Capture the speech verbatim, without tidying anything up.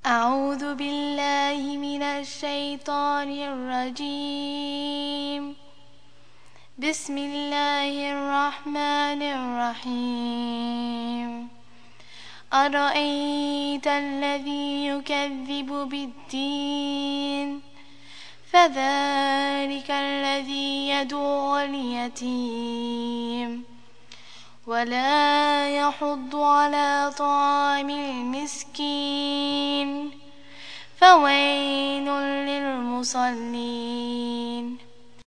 أعوذ بالله من الشيطان الرجيم. بسم الله الرحمن الرحيم. أرأيت الذي يكذب بالدين فذلك الذي يدعو اليتيم ولا يحض على طعام المسكين فويل للمصلين